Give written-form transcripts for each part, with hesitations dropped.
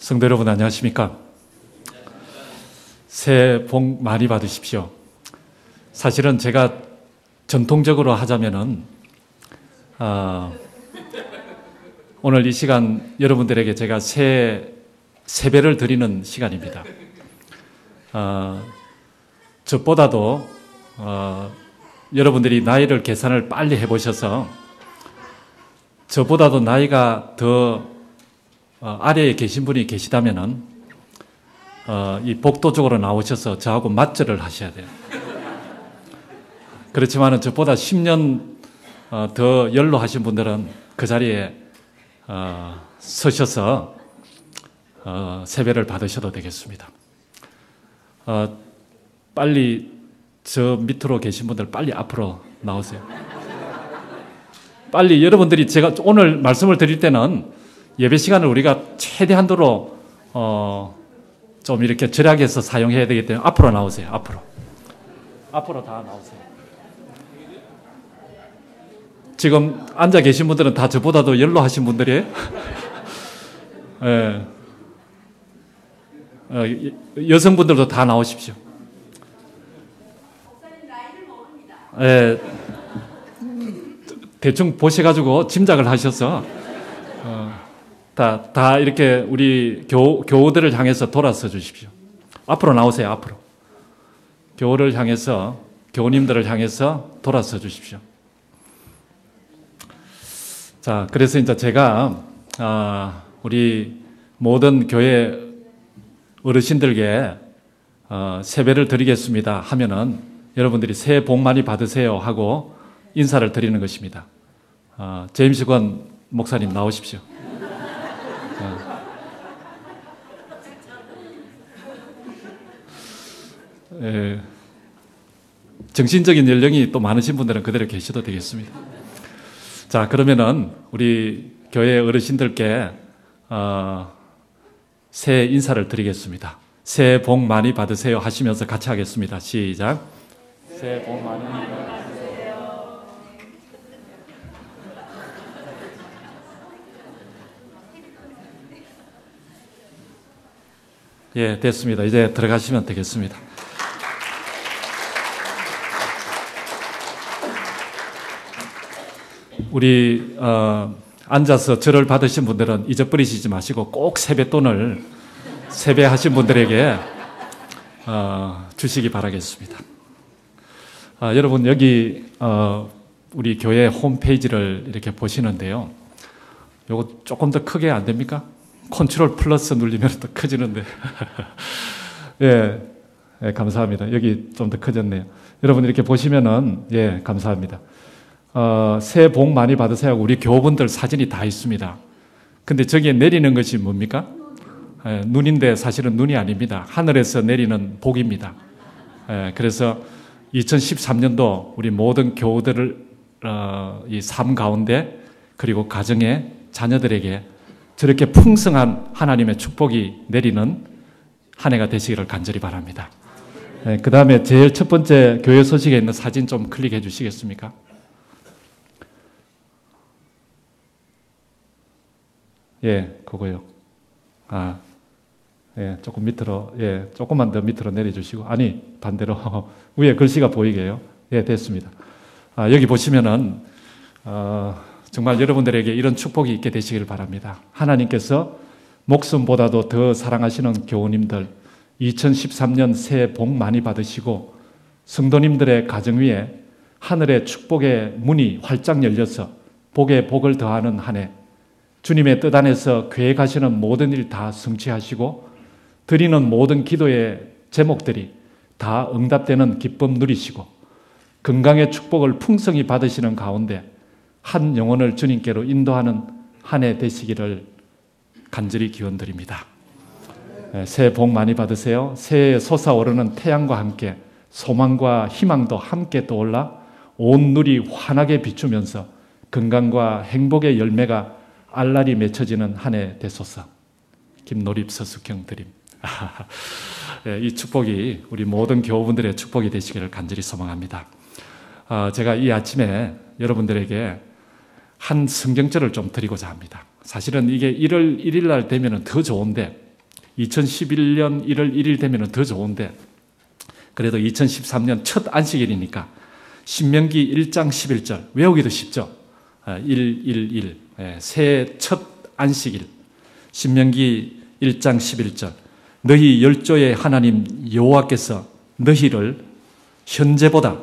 성도 여러분 안녕하십니까? 새해 복 많이 받으십시오. 사실은 제가 전통적으로 하자면은 오늘 이 시간 여러분들에게 제가 새해 세배를 드리는 시간입니다. 저보다도 여러분들이 나이를 계산을 빨리 해보셔서 저보다도 나이가 더 아래에 계신 분이 계시다면은 이 복도 쪽으로 나오셔서 저하고 맞절을 하셔야 돼요. 그렇지만은 저보다 10년 더 연로하신 분들은 그 자리에 서셔서 세배를 받으셔도 되겠습니다. 빨리 저 밑으로 계신 분들 빨리 앞으로 나오세요. 빨리 여러분들이 제가 오늘 말씀을 드릴 때는 예배 시간을 우리가 최대한도로 좀 이렇게 절약해서 사용해야 되기 때문에 앞으로 나오세요. 앞으로 다 나오세요. 지금 앉아 계신 분들은 다 저보다도 연로하신 분들이에요. 예. 여성분들도 다 나오십시오. 예. 대충 보셔가지고 짐작을 하셔서 다 이렇게 우리 교우들을 향해서 돌아서 주십시오. 앞으로 나오세요. 앞으로. 교우를 향해서, 교우님들을 향해서 돌아서 주십시오. 자, 그래서 이제 제가 우리 모든 교회 어르신들께 세배를 드리겠습니다 하면은 여러분들이 새해 복 많이 받으세요 하고 인사를 드리는 것입니다. 제임스 권 목사님 나오십시오. 정신적인 연령이 또 많으신 분들은 그대로 계셔도 되겠습니다. 자, 그러면은 우리 교회 어르신들께 새해 인사를 드리겠습니다. 새해 복 많이 받으세요 하시면서 같이 하겠습니다. 시작. 새해 복 많이 받으세요. 예, 됐습니다. 이제 들어가시면 되겠습니다. 우리 앉아서 절을 받으신 분들은 잊어버리시지 마시고 꼭 세뱃돈을 세배하신 분들에게 주시기 바라겠습니다. 여러분 여기 우리 교회 홈페이지를 이렇게 보시는데요. 요거 조금 더 크게 안 됩니까? 컨트롤 플러스 누르면 더 커지는데. 예, 감사합니다. 여기 좀 더 커졌네요. 여러분 이렇게 보시면은 예, 감사합니다. 새해 복 많이 받으세요 하고 우리 교우분들 사진이 다 있습니다. 근데 저기에 내리는 것이 뭡니까? 눈인데 사실은 눈이 아닙니다. 하늘에서 내리는 복입니다. 그래서 2013년도 우리 모든 교우들을 이 삶 가운데 그리고 가정에 자녀들에게 저렇게 풍성한 하나님의 축복이 내리는 한 해가 되시기를 간절히 바랍니다. 그 다음에 제일 첫 번째 교회 소식에 있는 사진 좀 클릭해 주시겠습니까? 예, 그거요. 예, 조금 밑으로, 예, 조금만 더 밑으로 내려주시고, 아니, 반대로, 위에 글씨가 보이게요. 예, 됐습니다. 여기 보시면은, 정말 여러분들에게 이런 축복이 있게 되시기를 바랍니다. 하나님께서 목숨보다도 더 사랑하시는 교우님들, 2013년 새해 복 많이 받으시고, 성도님들의 가정 위에 하늘의 축복의 문이 활짝 열려서 복에 복을 더하는 한 해, 주님의 뜻 안에서 계획하시는 모든 일 다 성취하시고 드리는 모든 기도의 제목들이 다 응답되는 기쁨 누리시고 건강의 축복을 풍성히 받으시는 가운데 한 영혼을 주님께로 인도하는 한 해 되시기를 간절히 기원드립니다. 새해 복 많이 받으세요. 새해에 솟아오르는 태양과 함께 소망과 희망도 함께 떠올라 온 누리 환하게 비추면서 건강과 행복의 열매가 알알이 맺혀지는 한 해 되소서. 김노립 서숙형 드림. 이 축복이 우리 모든 교우분들의 축복이 되시기를 간절히 소망합니다. 제가 이 아침에 여러분들에게 한 성경절을 좀 드리고자 합니다. 사실은 이게 1월 1일 날 되면 더 좋은데 2011년 1월 1일 되면 더 좋은데 그래도 2013년 첫 안식일이니까 신명기 1장 11절 외우기도 쉽죠. 111 새해 첫 안식일 신명기 1장 11절 너희 열조의 하나님 여호와께서 너희를 현재보다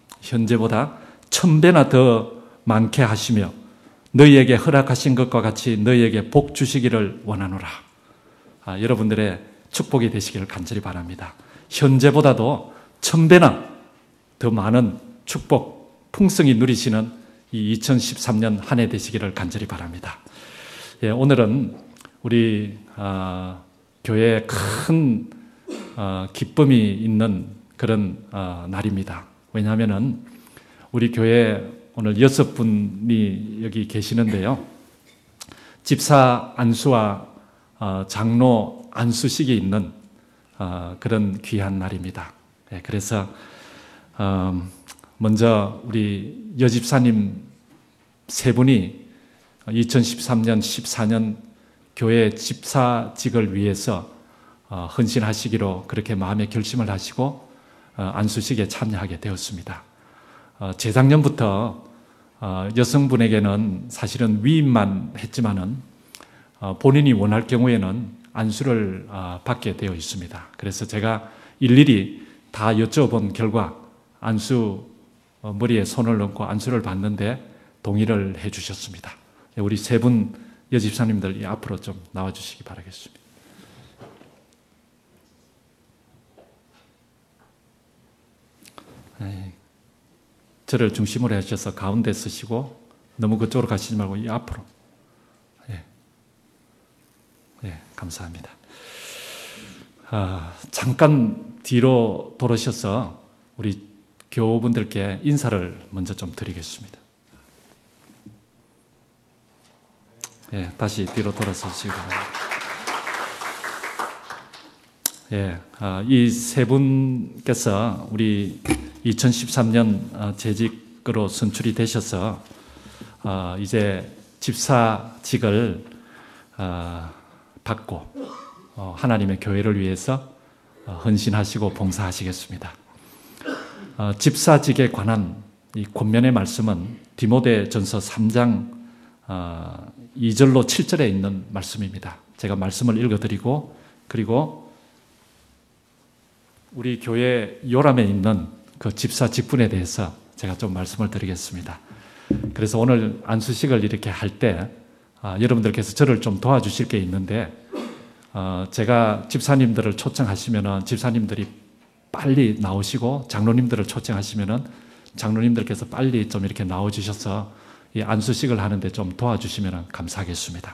1000배나 더 많게 하시며 너희에게 허락하신 것과 같이 너희에게 복 주시기를 원하노라. 여러분들의 축복이 되시기를 간절히 바랍니다. 현재보다도 1000배나 더 많은 축복, 풍성히 누리시는 이 2013년 한 해 되시기를 간절히 바랍니다. 오늘은 우리 교회에 큰 기쁨이 있는 그런 날입니다. 왜냐하면 우리 교회 오늘 6분이 여기 계시는데요. 집사 안수와 장로 안수식이 있는 그런 귀한 날입니다. 그래서 먼저 우리 여집사님 세 분이 2013년, 14년 교회 집사직을 위해서 헌신하시기로 그렇게 마음의 결심을 하시고 안수식에 참여하게 되었습니다. 재작년부터 여성분에게는 사실은 위임만 했지만은 본인이 원할 경우에는 안수를 받게 되어 있습니다. 그래서 제가 일일이 다 여쭤본 결과 안수 머리에 손을 얹고 안수를 받는데 동의를 해 주셨습니다. 우리 세 분 여집사님들 앞으로 좀 나와 주시기 바라겠습니다. 저를 중심으로 하셔서 가운데 서시고 너무 그쪽으로 가시지 말고 이 앞으로. 감사합니다. 잠깐 뒤로 돌으셔서 우리 교우분들께 인사를 먼저 좀 드리겠습니다. 다시 뒤로 돌아서시고. 이 세 분께서 우리 2013년 재직으로 선출이 되셔서 이제 집사직을 받고 하나님의 교회를 위해서 헌신하시고 봉사하시겠습니다. 집사직에 관한 이 권면의 말씀은 디모데전서 3장 2절로 7절에 있는 말씀입니다. 제가 말씀을 읽어드리고 그리고 우리 교회 요람에 있는 그 집사 직분에 대해서 제가 좀 말씀을 드리겠습니다. 그래서 오늘 안수식을 이렇게 할 때 여러분들께서 저를 좀 도와주실 게 있는데 제가 집사님들을 초청하시면은 집사님들이 빨리 나오시고 장로님들을 초청하시면은 장로님들께서 빨리 좀 이렇게 나와주셔서 이 안수식을 하는데 좀 도와주시면 감사하겠습니다.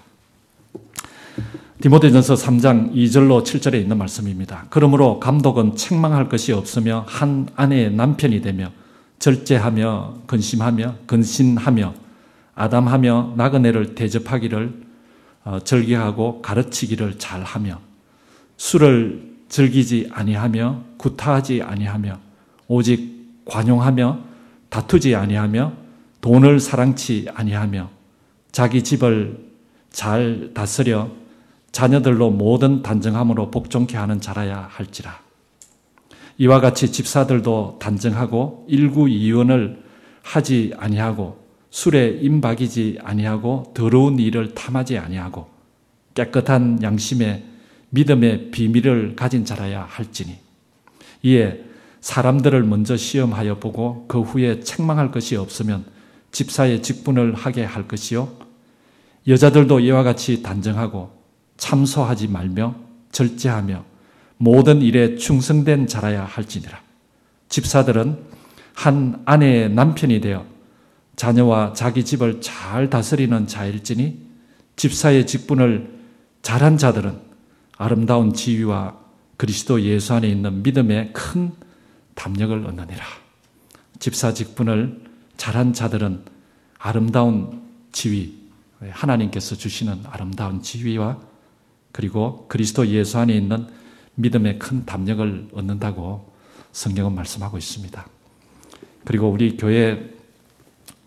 디모데전서 3장 2절로 7절에 있는 말씀입니다. 그러므로 감독은 책망할 것이 없으며 한 아내의 남편이 되며 절제하며 근신하며 아담하며 나그네를 대접하기를 절개하고 가르치기를 잘하며 술을 즐기지 아니하며 구타하지 아니하며 오직 관용하며 다투지 아니하며 돈을 사랑치 아니하며 자기 집을 잘 다스려 자녀들로 모든 단정함으로 복종케 하는 자라야 할지라. 이와 같이 집사들도 단정하고 일구이원을 하지 아니하고 술에 임박이지 아니하고 더러운 일을 탐하지 아니하고 깨끗한 양심에 믿음의 비밀을 가진 자라야 할지니 이에 사람들을 먼저 시험하여 보고 그 후에 책망할 것이 없으면 집사의 직분을 하게 할 것이요 여자들도 이와 같이 단정하고 참소하지 말며 절제하며 모든 일에 충성된 자라야 할지니라. 집사들은 한 아내의 남편이 되어 자녀와 자기 집을 잘 다스리는 자일지니 집사의 직분을 잘한 자들은 아름다운 지위와 그리스도 예수 안에 있는 믿음의 큰 담력을 얻느니라. 집사 직분을 잘한 자들은 아름다운 지위, 하나님께서 주시는 아름다운 지위와 그리고 그리스도 예수 안에 있는 믿음의 큰 담력을 얻는다고 성경은 말씀하고 있습니다. 그리고 우리 교회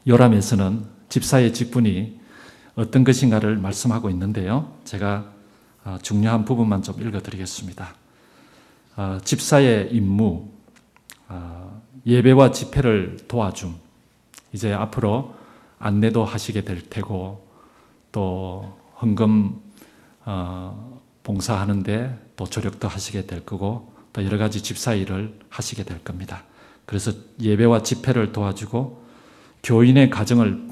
요람에서는 집사의 직분이 어떤 것인가를 말씀하고 있는데요. 제가 중요한 부분만 좀 읽어드리겠습니다. 집사의 임무, 예배와 집회를 도와줌. 이제 앞으로 안내도 하시게 될 테고 또 헌금 봉사하는데 또 조력도 하시게 될 거고 또 여러 가지 집사 일을 하시게 될 겁니다. 그래서 예배와 집회를 도와주고 교인의 가정을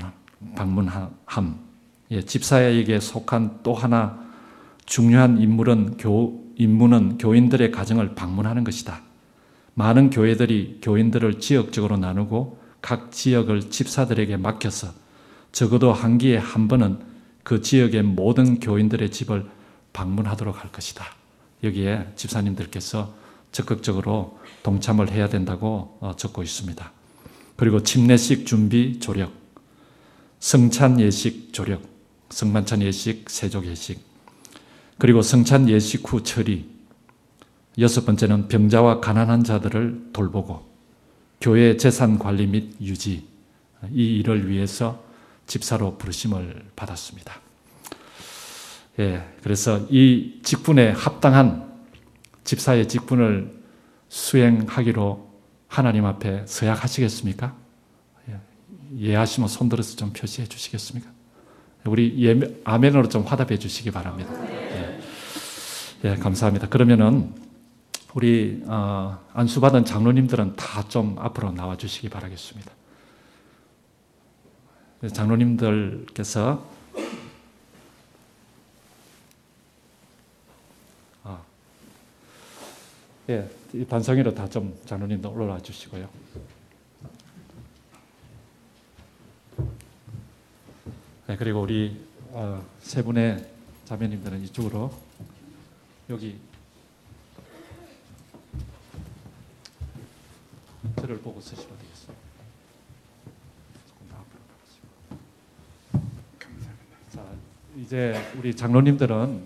방문함. 집사에게 속한 또 하나 중요한 임무는 교인들의 가정을 방문하는 것이다. 많은 교회들이 교인들을 지역적으로 나누고 각 지역을 집사들에게 맡겨서 적어도 한 기에 한 번은 그 지역의 모든 교인들의 집을 방문하도록 할 것이다. 여기에 집사님들께서 적극적으로 동참을 해야 된다고 적고 있습니다. 그리고 침례식 준비 조력, 성찬 예식 조력, 성만찬 예식, 세족 예식, 그리고 성찬 예식 후 처리. 6번째는 병자와 가난한 자들을 돌보고 교회 재산 관리 및 유지, 이 일을 위해서 집사로 부르심을 받았습니다. 그래서 이 직분에 합당한 집사의 직분을 수행하기로 하나님 앞에 서약하시겠습니까? 예하시면 손들어서 좀 표시해 주시겠습니까? 우리 아멘으로 좀 화답해 주시기 바랍니다. 감사합니다. 그러면은 우리 안수받은 장로님들은 다 좀 앞으로 나와 주시기 바라겠습니다. 장로님들께서 이 반성회로 다 좀 장로님들 올라와 주시고요. 그리고 우리 세 분의 자매님들은 이쪽으로 여기 저를 보고 쓰시면 되겠습니다. 조금 더 앞으로 가시고. 감사합니다. 자, 이제 우리 장로님들은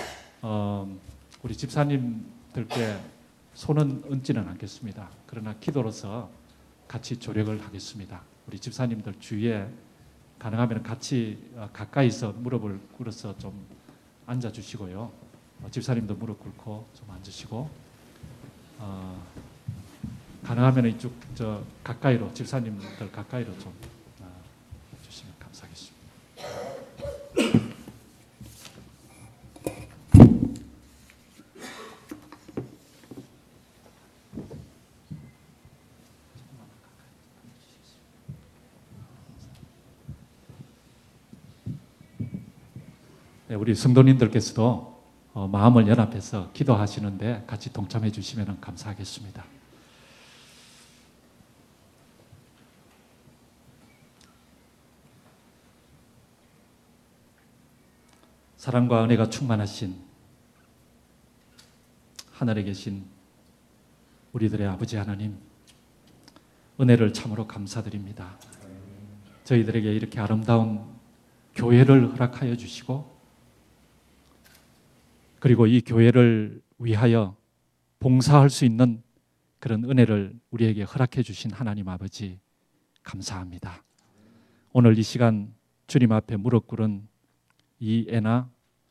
우리 집사님들께 손은 얹지는 않겠습니다. 그러나 기도로서 같이 조력을 하겠습니다. 우리 집사님들 주위에 가능하면 같이 가까이서 무릎을 꿇어서 좀 앉아주시고요. 집사님도 무릎 꿇고 좀 앉으시고 가능하면 이쪽 가까이로 집사님들 가까이로 좀 주시면 감사하겠습니다. 우리 성도님들께서도 마음을 연합해서 기도하시는데 같이 동참해 주시면 감사하겠습니다. 사랑과 은혜가 충만하신 하늘에 계신 우리들의 아버지 하나님, 은혜를 참으로 감사드립니다. 저희들에게 이렇게 아름다운 교회를 허락하여 주시고 그리고 이 교회를 위하여 봉사할 수 있는 그런 은혜를 우리에게 허락해 주신 하나님 아버지 감사합니다. 오늘 이 시간 주님 앞에 무릎 꿇은 이애나,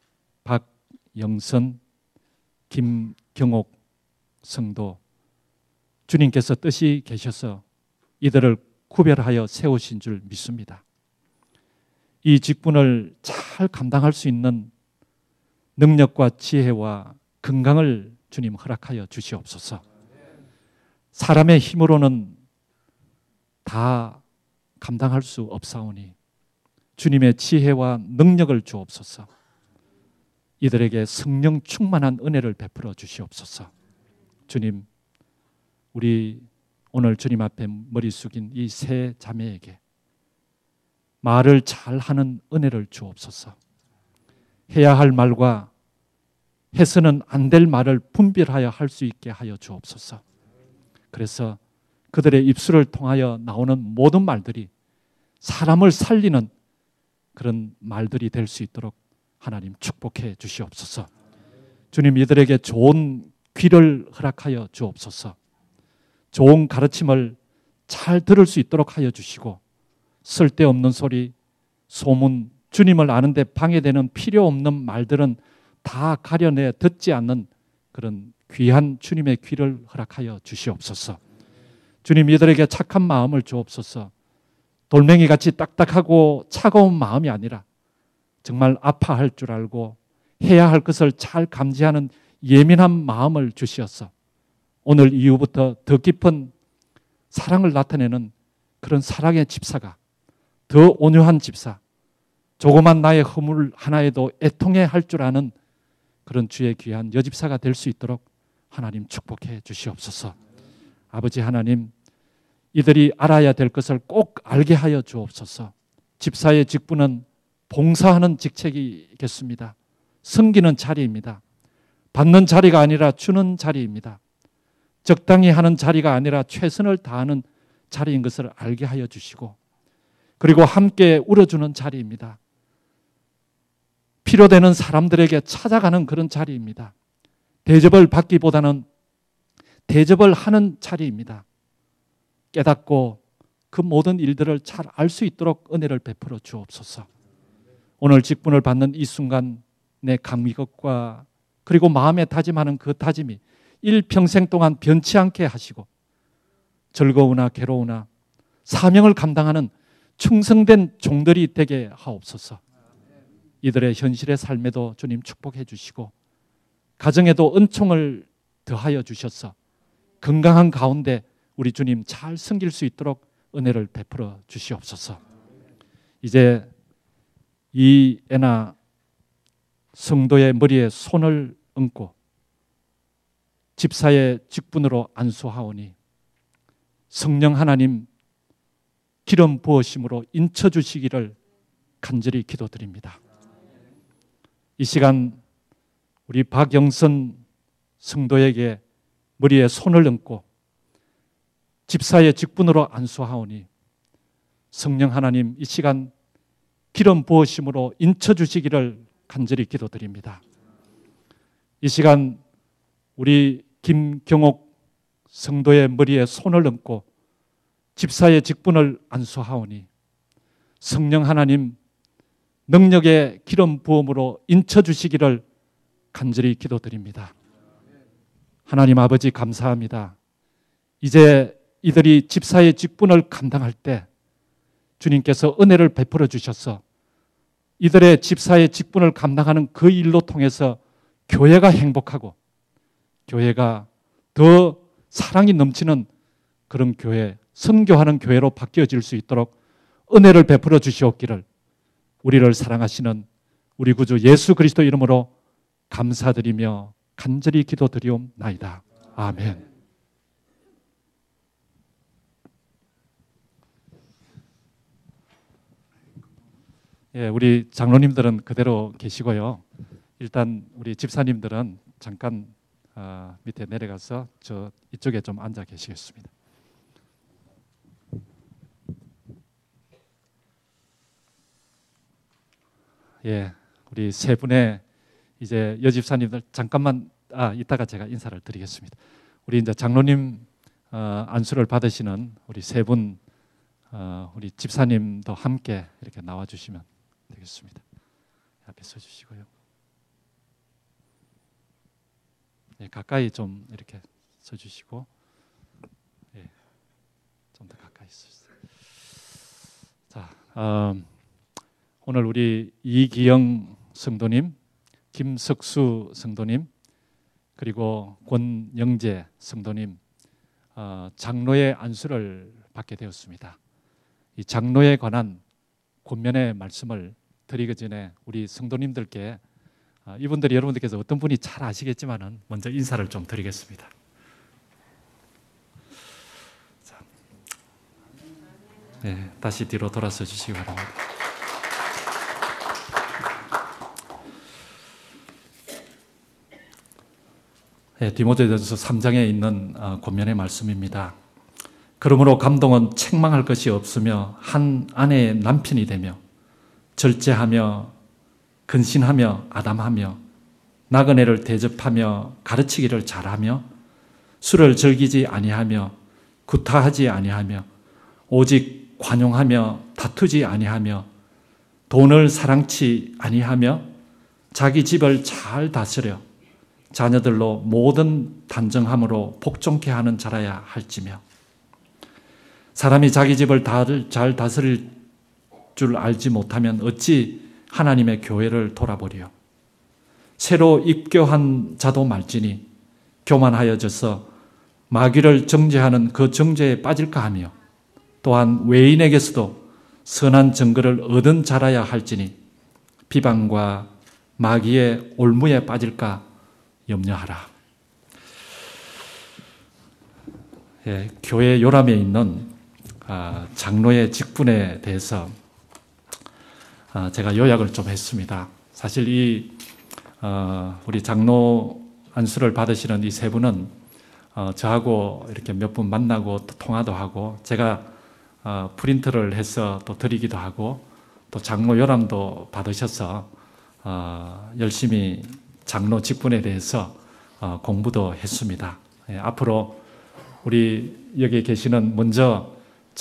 박영선, 김경옥 성도, 주님께서 뜻이 계셔서 이들을 구별하여 세우신 줄 믿습니다. 이 직분을 잘 감당할 수 있는 능력과 지혜와 건강을 주님 허락하여 주시옵소서. 사람의 힘으로는 다 감당할 수 없사오니 주님의 지혜와 능력을 주옵소서. 이들에게 성령 충만한 은혜를 베풀어 주시옵소서. 주님, 우리 오늘 주님 앞에 머리 숙인 이 세 자매에게 말을 잘하는 은혜를 주옵소서. 해야 할 말과 해서는 안 될 말을 분별하여 할 수 있게 하여 주옵소서. 그래서 그들의 입술을 통하여 나오는 모든 말들이 사람을 살리는 그런 말들이 될 수 있도록 하나님 축복해 주시옵소서. 주님, 이들에게 좋은 귀를 허락하여 주옵소서. 좋은 가르침을 잘 들을 수 있도록 하여 주시고 쓸데없는 소리, 소문, 주님을 아는데 방해되는 필요 없는 말들은 다 가려내 듣지 않는 그런 귀한 주님의 귀를 허락하여 주시옵소서. 주님, 이들에게 착한 마음을 주옵소서. 돌멩이같이 딱딱하고 차가운 마음이 아니라 정말 아파할 줄 알고 해야 할 것을 잘 감지하는 예민한 마음을 주시어서 오늘 이후부터 더 깊은 사랑을 나타내는 그런 사랑의 집사가, 더 온유한 집사, 조그만 나의 허물 하나에도 애통해 할 줄 아는 그런 주의 귀한 여집사가 될 수 있도록 하나님 축복해 주시옵소서. 아버지 하나님, 이들이 알아야 될 것을 꼭 알게 하여 주옵소서. 집사의 직분은 봉사하는 직책이겠습니다. 섬기는 자리입니다. 받는 자리가 아니라 주는 자리입니다. 적당히 하는 자리가 아니라 최선을 다하는 자리인 것을 알게 하여 주시고, 그리고 함께 울어주는 자리입니다. 필요되는 사람들에게 찾아가는 그런 자리입니다. 대접을 받기보다는 대접을 하는 자리입니다. 깨닫고 그 모든 일들을 잘 알 수 있도록 은혜를 베풀어 주옵소서. 오늘 직분을 받는 이 순간 내 감격과 그리고 마음에 다짐하는 그 다짐이 일평생 동안 변치 않게 하시고, 즐거우나 괴로우나 사명을 감당하는 충성된 종들이 되게 하옵소서. 이들의 현실의 삶에도 주님 축복해 주시고, 가정에도 은총을 더하여 주셔서 건강한 가운데 우리 주님 잘 섬길 수 있도록 은혜를 베풀어 주시옵소서. 이제 이 애나 성도의 머리에 손을 얹고 집사의 직분으로 안수하오니 성령 하나님 기름 부으심으로 인쳐 주시기를 간절히 기도드립니다. 이 시간 우리 박영선 성도에게 머리에 손을 얹고 집사의 직분으로 안수하오니 성령 하나님 이 시간 기름 부으심으로 인쳐 주시기를 간절히 기도드립니다. 이 시간 우리 김경옥 성도의 머리에 손을 얹고 집사의 직분을 안수하오니 성령 하나님 능력의 기름 부음으로 인쳐 주시기를 간절히 기도드립니다. 하나님 아버지 감사합니다. 이제 이들이 집사의 직분을 감당할 때 주님께서 은혜를 베풀어 주셔서 이들의 집사의 직분을 감당하는 그 일로 통해서 교회가 행복하고 교회가 더 사랑이 넘치는 그런 교회, 선교하는 교회로 바뀌어질 수 있도록 은혜를 베풀어 주시옵기를 우리를 사랑하시는 우리 구주 예수 그리스도 이름으로 감사드리며 간절히 기도드리옵나이다. 아멘. 예, 우리 장로님들은 그대로 계시고요. 일단 우리 집사님들은 잠깐 밑에 내려가서 저 이쪽에 좀 앉아 계시겠습니다. 예, 우리 세 분의 이제 여집사님들 잠깐만 이따가 제가 인사를 드리겠습니다. 우리 이제 장로님 안수를 받으시는 우리 세 분 우리 집사님도 함께 이렇게 나와 주시면 되겠습니다. 앞에 서 주시고요. 예, 가까이 좀 이렇게 서 주시고, 예, 좀 더 가까이 서주세요. 자, 오늘 우리 이기영 성도님, 김석수 성도님, 그리고 권영재 성도님 장로의 안수를 받게 되었습니다. 이 장로에 관한 권면의 말씀을 드리기 전에 우리 성도님들께 이분들이 여러분들께서 어떤 분이 잘 아시겠지만은 먼저 인사를 좀 드리겠습니다. 자, 네, 다시 뒤로 돌아서 주시기 바랍니다. 네, 디모데전서 3장에 있는 권면의 말씀입니다. 그러므로 감동은 책망할 것이 없으며 한 아내의 남편이 되며 절제하며 근신하며 아담하며 나그네를 대접하며 가르치기를 잘하며 술을 즐기지 아니하며 구타하지 아니하며 오직 관용하며 다투지 아니하며 돈을 사랑치 아니하며 자기 집을 잘 다스려 자녀들로 모든 단정함으로 복종케 하는 자라야 할지며 사람이 자기 집을 잘 다스릴 줄 알지 못하면 어찌 하나님의 교회를 돌아보리요. 새로 입교한 자도 말지니 교만하여져서 마귀를 정죄하는 그 정죄에 빠질까 하며 또한 외인에게서도 선한 증거를 얻은 자라야 할지니 비방과 마귀의 올무에 빠질까 염려하라. 예, 교회 요람에 있는 장로의 직분에 대해서 제가 요약을 좀 했습니다. 사실 우리 장로 안수를 받으시는 이 세 분은 저하고 이렇게 몇 분 만나고 또 통화도 하고 제가 프린트를 해서 또 드리기도 하고 또 장로 요람도 받으셔서 열심히 장로 직분에 대해서 공부도 했습니다. 예, 앞으로 우리 여기 계시는 먼저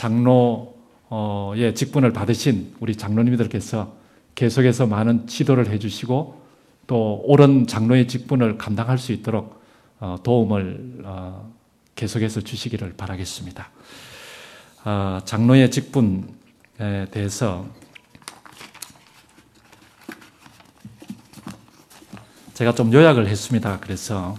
장로의 직분을 받으신 우리 장로님들께서 계속해서 많은 지도를 해주시고 또 옳은 장로의 직분을 감당할 수 있도록 도움을 계속해서 주시기를 바라겠습니다. 장로의 직분에 대해서 제가 좀 요약을 했습니다. 그래서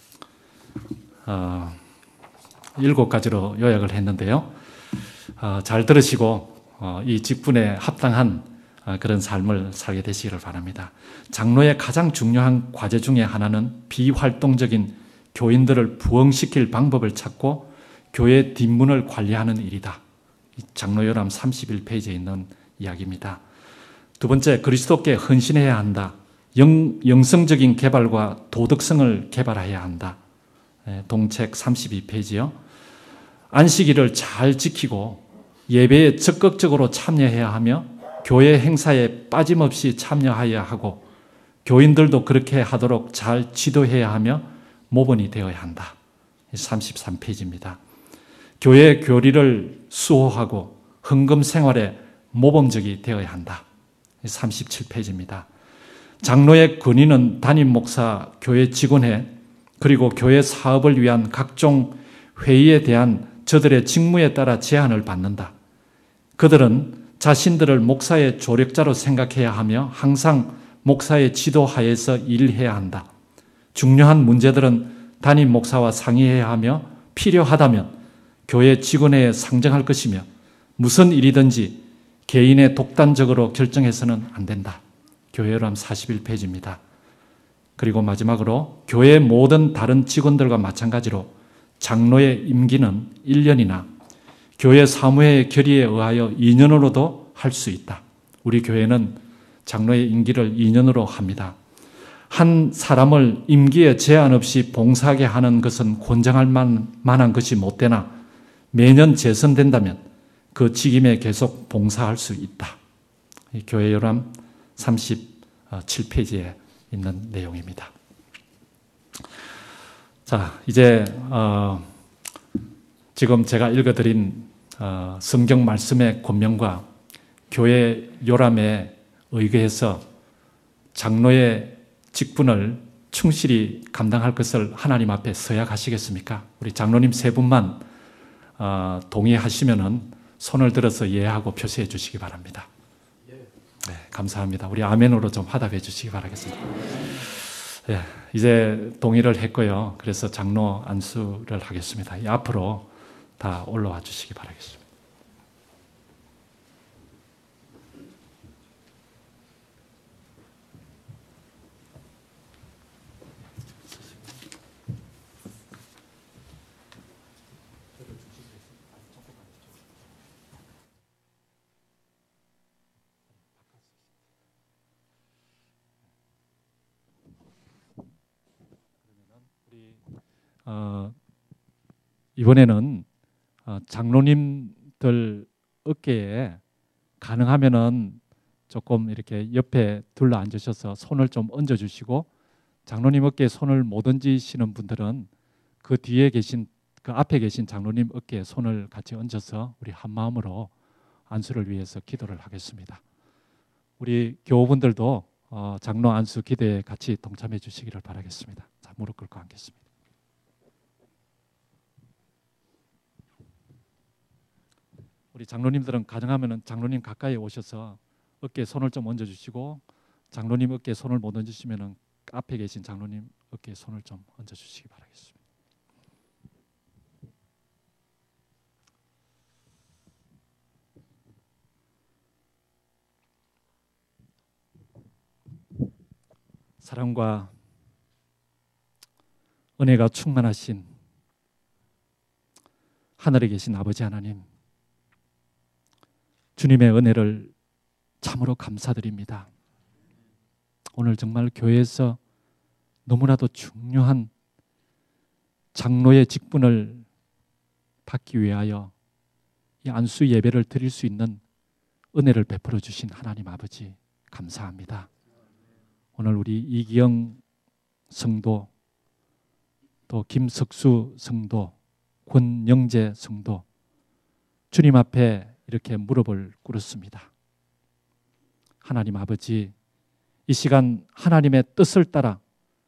7가지로 요약을 했는데요. 잘 들으시고 이 직분에 합당한 그런 삶을 살게 되시기를 바랍니다. 장로의 가장 중요한 과제 중에 하나는 비활동적인 교인들을 부흥시킬 방법을 찾고 교회 뒷문을 관리하는 일이다. 장로요람 31페이지에 있는 이야기입니다. 두 번째, 그리스도께 헌신해야 한다. 영성적인 개발과 도덕성을 개발해야 한다. 동책 32페이지요. 안식일을 잘 지키고 예배에 적극적으로 참여해야 하며 교회 행사에 빠짐없이 참여해야 하고 교인들도 그렇게 하도록 잘 지도해야 하며 모범이 되어야 한다. 33페이지입니다. 교회 교리를 수호하고 헌금 생활에 모범적이 되어야 한다. 37페이지입니다. 장로의 권위는 담임 목사, 교회 직원회, 그리고 교회 사업을 위한 각종 회의에 대한 저들의 직무에 따라 제한을 받는다. 그들은 자신들을 목사의 조력자로 생각해야 하며 항상 목사의 지도하에서 일해야 한다. 중요한 문제들은 담임 목사와 상의해야 하며 필요하다면 교회 직원회에 상정할 것이며 무슨 일이든지 개인의 독단적으로 결정해서는 안 된다. 교회요람 41페이지입니다. 그리고 마지막으로 교회의 모든 다른 직원들과 마찬가지로 장로의 임기는 1년이나 교회 사무회의 결의에 의하여 2년으로도 할 수 있다. 우리 교회는 장로의 임기를 2년으로 합니다. 한 사람을 임기에 제한 없이 봉사하게 하는 것은 권장할 만한 것이 못 되나 매년 재선된다면 그 직임에 계속 봉사할 수 있다. 교회 요람 37페이지에 있는 내용입니다. 자, 이제 지금 제가 읽어드린 성경 말씀의 권면과 교회 요람에 의거해서 장로의 직분을 충실히 감당할 것을 하나님 앞에 서약하시겠습니까? 우리 장로님 세 분만 동의하시면은 손을 들어서 예하고 표시해 주시기 바랍니다. 네, 감사합니다. 우리 아멘으로 좀 화답해 주시기 바라겠습니다. 네, 이제 동의를 했고요. 그래서 장로 안수를 하겠습니다. 앞으로 다 올라와 주시기 바라겠습니다. 이번에는 장로님들 어깨에 가능하면은 조금 이렇게 옆에 둘러 앉으셔서 손을 좀 얹어 주시고 장로님 어깨에 손을 못 얹으시는 분들은 그 뒤에 계신 그 앞에 계신 장로님 어깨에 손을 같이 얹어서 우리 한 마음으로 안수를 위해서 기도를 하겠습니다. 우리 교우분들도 장로 안수 기도에 같이 동참해 주시기를 바라겠습니다. 자, 무릎 꿇고 앉겠습니다. 우리 장로님들은 가능하면 장로님 가까이 오셔서 어깨에 손을 좀 얹어주시고, 장로님 어깨에 손을 못 얹으시면 앞에 계신 장로님 어깨에 손을 좀 얹어주시기 바라겠습니다. 사랑과 은혜가 충만하신 하늘에 계신 아버지 하나님, 주님의 은혜를 참으로 감사드립니다. 오늘 정말 교회에서 너무나도 중요한 장로의 직분을 받기 위하여 이 안수 예배를 드릴 수 있는 은혜를 베풀어 주신 하나님 아버지 감사합니다. 오늘 우리 이기영 성도, 또 김석수 성도, 권영재 성도, 주님 앞에 이렇게 무릎을 꿇었습니다. 하나님 아버지, 이 시간 하나님의 뜻을 따라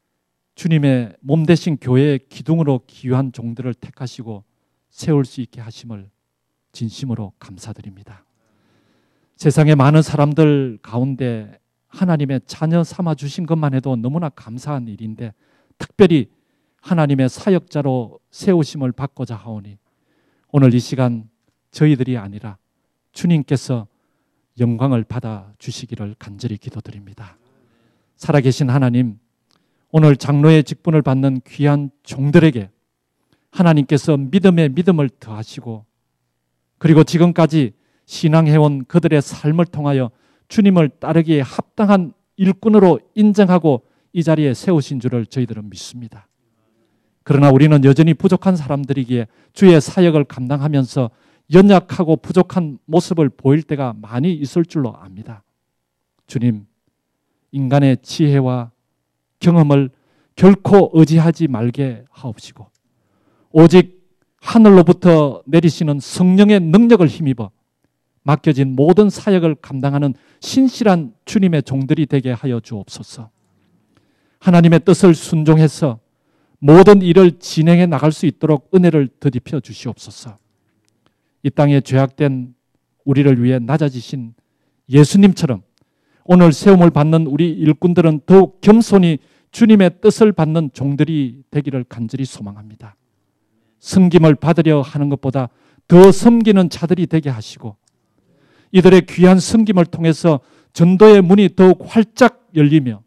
주님의 몸 대신 교회의 기둥으로 귀한 종들을 택하시고 세울 수 있게 하심을 진심으로 감사드립니다. 세상의 많은 사람들 가운데 하나님의 자녀 삼아 주신 것만 해도 너무나 감사한 일인데, 특별히 하나님의 사역자로 세우심을 받고자 하오니 오늘 이 시간 저희들이 아니라 주님께서 영광을 받아 주시기를 간절히 기도드립니다. 살아계신 하나님, 오늘 장로의 직분을 받는 귀한 종들에게 하나님께서 믿음에 믿음을 더하시고, 그리고 지금까지 신앙해온 그들의 삶을 통하여 주님을 따르기에 합당한 일꾼으로 인정하고 이 자리에 세우신 줄을 저희들은 믿습니다. 그러나 우리는 여전히 부족한 사람들이기에 주의 사역을 감당하면서 연약하고 부족한 모습을 보일 때가 많이 있을 줄로 압니다. 주님, 인간의 지혜와 경험을 결코 의지하지 말게 하옵시고, 오직 하늘로부터 내리시는 성령의 능력을 힘입어 맡겨진 모든 사역을 감당하는 신실한 주님의 종들이 되게 하여 주옵소서. 하나님의 뜻을 순종해서 모든 일을 진행해 나갈 수 있도록 은혜를 더딥혀 주시옵소서. 이 땅에 죄악된 우리를 위해 낮아지신 예수님처럼 오늘 세움을 받는 우리 일꾼들은 더욱 겸손히 주님의 뜻을 받는 종들이 되기를 간절히 소망합니다. 섬김을 받으려 하는 것보다 더 섬기는 자들이 되게 하시고, 이들의 귀한 섬김을 통해서 전도의 문이 더욱 활짝 열리며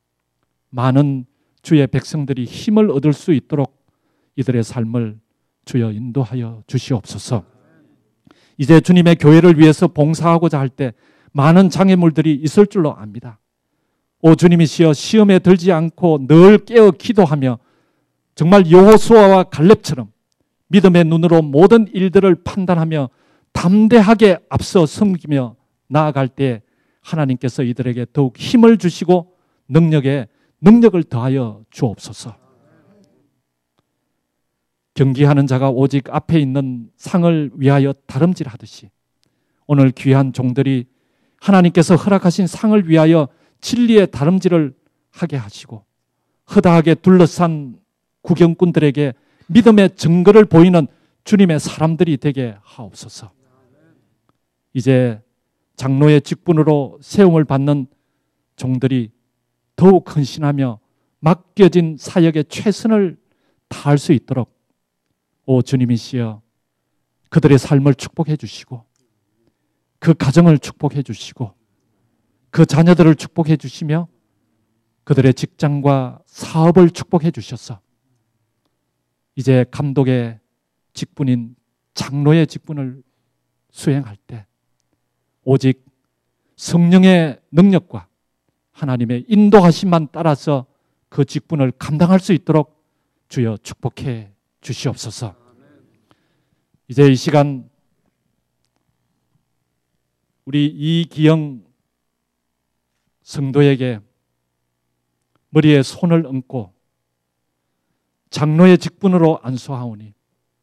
많은 주의 백성들이 힘을 얻을 수 있도록 이들의 삶을 주여 인도하여 주시옵소서. 이제 주님의 교회를 위해서 봉사하고자 할 때 많은 장애물들이 있을 줄로 압니다. 오 주님이시여, 시험에 들지 않고 늘 깨어 기도하며 정말 여호수아와 갈렙처럼 믿음의 눈으로 모든 일들을 판단하며 담대하게 앞서 섬기며 나아갈 때 하나님께서 이들에게 더욱 힘을 주시고 능력을 더하여 주옵소서. 경기하는 자가 오직 앞에 있는 상을 위하여 다름질하듯이 오늘 귀한 종들이 하나님께서 허락하신 상을 위하여 진리의 다름질을 하게 하시고, 허다하게 둘러싼 구경꾼들에게 믿음의 증거를 보이는 주님의 사람들이 되게 하옵소서. 이제 장로의 직분으로 세움을 받는 종들이 더욱 헌신하며 맡겨진 사역에 최선을 다할 수 있도록 오 주님이시여, 그들의 삶을 축복해 주시고, 그 가정을 축복해 주시고, 그 자녀들을 축복해 주시며 그들의 직장과 사업을 축복해 주셔서 이제 감독의 직분인 장로의 직분을 수행할 때 오직 성령의 능력과 하나님의 인도하심만 따라서 그 직분을 감당할 수 있도록 주여 축복해 주시옵소서. 이제 이 시간 우리 이기영 성도에게 머리에 손을 얹고 장로의 직분으로 안수하오니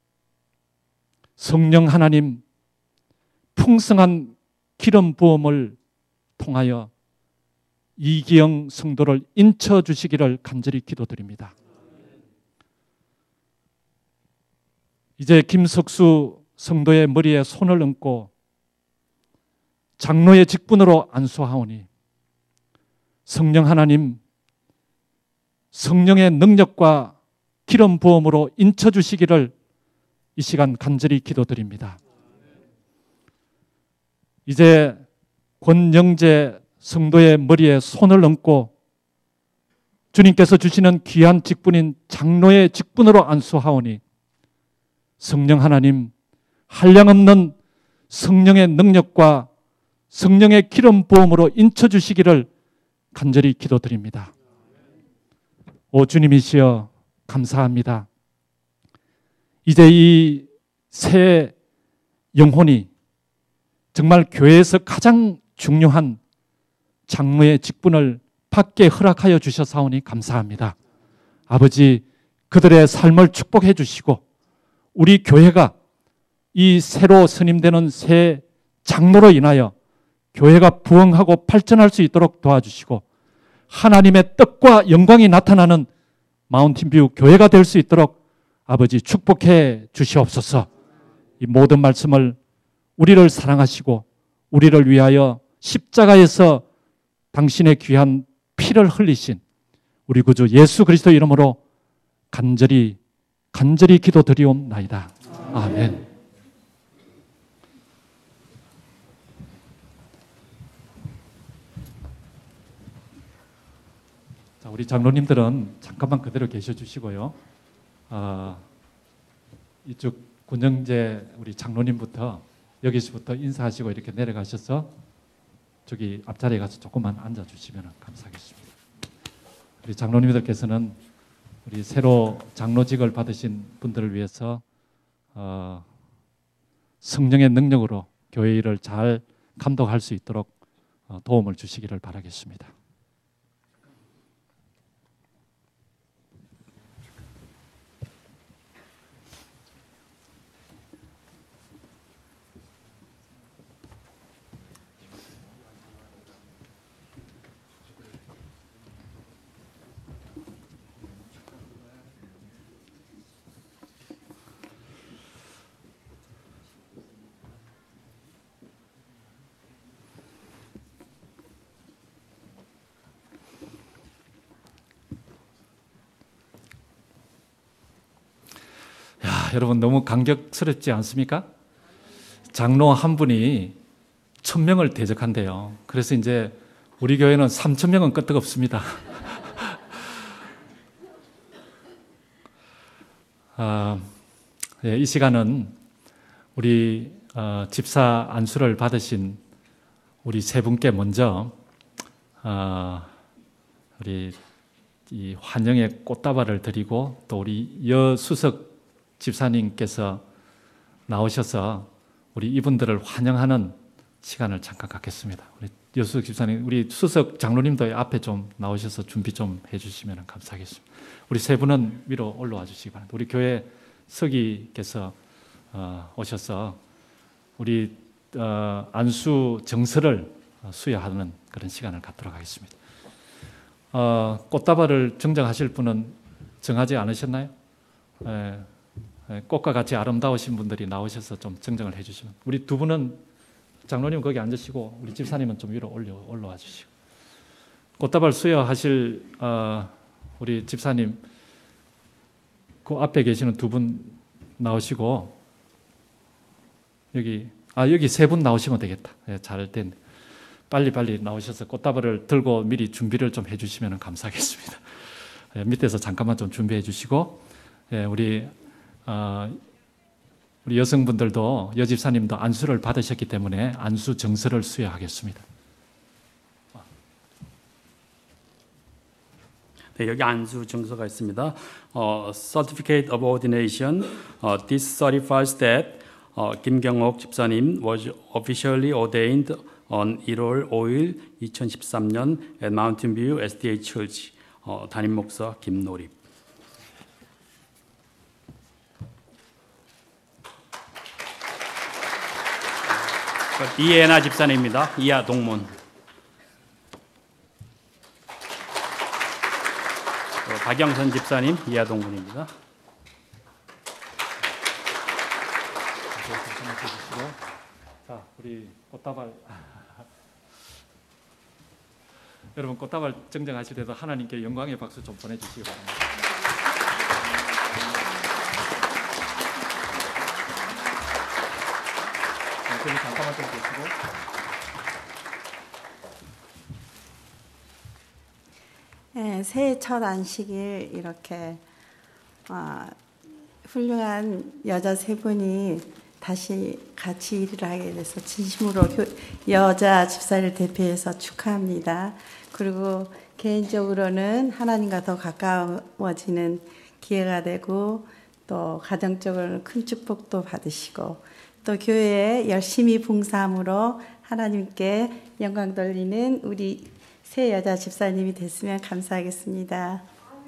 성령 하나님 풍성한 기름 부음을 통하여 이기영 성도를 인쳐 주시기를 간절히 기도드립니다. 이제 김석수 성도의 머리에 손을 얹고 장로의 직분으로 안수하오니 성령 하나님, 성령의 능력과 기름 부음으로 인쳐 주시기를 이 시간 간절히 기도드립니다. 이제 권영재 성도의 머리에 손을 얹고 주님께서 주시는 귀한 직분인 장로의 직분으로 안수하오니 성령 하나님, 한량없는 성령의 능력과 성령의 기름 부음으로 인쳐 주시기를 간절히 기도드립니다. 오 주님이시여 감사합니다. 이제 이 새 영혼이 정말 교회에서 가장 중요한 장로의 직분을 받게 허락하여 주셔사오니 감사합니다. 아버지, 그들의 삶을 축복해 주시고 우리 교회가 이 새로 선임되는 새 장로로 인하여 교회가 부흥하고 발전할 수 있도록 도와주시고 하나님의 뜻과 영광이 나타나는 마운틴뷰 교회가 될 수 있도록 아버지 축복해 주시옵소서. 이 모든 말씀을 우리를 사랑하시고 우리를 위하여 십자가에서 당신의 귀한 피를 흘리신 우리 구주 예수 그리스도 이름으로 간절히 기도드리옵나이다. 아멘. 자, 우리 장로님들은 잠깐만 그대로 계셔 주시고요. 이쪽 권영재 우리 장로님부터 여기서부터 인사하시고 이렇게 내려가셔서 저기 앞자리에 가서 조금만 앉아주시면 감사하겠습니다. 우리 장로님들께서는 우리 새로 장로직을 받으신 분들을 위해서 성령의 능력으로 교회 일을 잘 감독할 수 있도록 도움을 주시기를 바라겠습니다. 여러분 너무 감격스럽지 않습니까? 장로 한 분이 1000명을 대적한대요. 그래서 이제 우리 교회는 3000명은 끄떡없습니다. 이 시간은 우리 집사 안수를 받으신 우리 세 분께 먼저 우리 이 환영의 꽃다발을 드리고 또 우리 여수석 집사님께서 나오셔서 우리 이분들을 환영하는 시간을 잠깐 갖겠습니다. 우리 여수석 집사님, 우리 수석 장로님도 앞에 좀 나오셔서 준비 좀 해주시면 감사하겠습니다. 우리 세 분은 위로 올라와 주시기 바랍니다. 우리 교회 서기께서 오셔서 우리 안수 정서를 수여하는 그런 시간을 갖도록 하겠습니다. 꽃다발을 증정하실 분은 정하지 않으셨나요? 꽃과 같이 아름다우신 분들이 나오셔서 좀 증정을 해주시면, 우리 두 분은 장로님 거기 앉으시고 우리 집사님은 좀 위로 올라와 주시고, 꽃다발 수여하실 우리 집사님 그 앞에 계시는 두 분 나오시고, 여기 세 분 나오시면 되겠다. 잘 된. 빨리 나오셔서 꽃다발을 들고 미리 준비를 좀 해주시면 감사하겠습니다. 밑에서 잠깐만 좀 준비해 주시고, 우리 여성분들도 여집사님도 안수를 받으셨기 때문에 안수 정서를 수여하겠습니다. 네, 여기 안수 정서가 있습니다. Certificate of Ordination. This certifies that 김경옥 집사님 was officially ordained on 1월 5일 2013년 at Mountain View SDA Church. 담임 목사 김노립. 이애나 집사님입니다. 이하 동문. 박영선 집사님, 이하동 군입니다. 자, 우리 꽃다발 여러분 꽃다발 정정하실 때도 하나님께 영광의 박수 좀 보내주시기 바랍니다. 잠깐만 좀 계시고. 네, 새해 첫 안식일 이렇게 훌륭한 여자 세 분이 다시 같이 일을 하게 돼서 진심으로 여자 집사를 대표해서 축하합니다. 그리고 개인적으로는 하나님과 더 가까워지는 기회가 되고 또 가정적으로는 큰 축복도 받으시고 또 교회에 열심히 봉사함으로 하나님께 영광 돌리는 우리 새 여자 집사님이 됐으면 감사하겠습니다.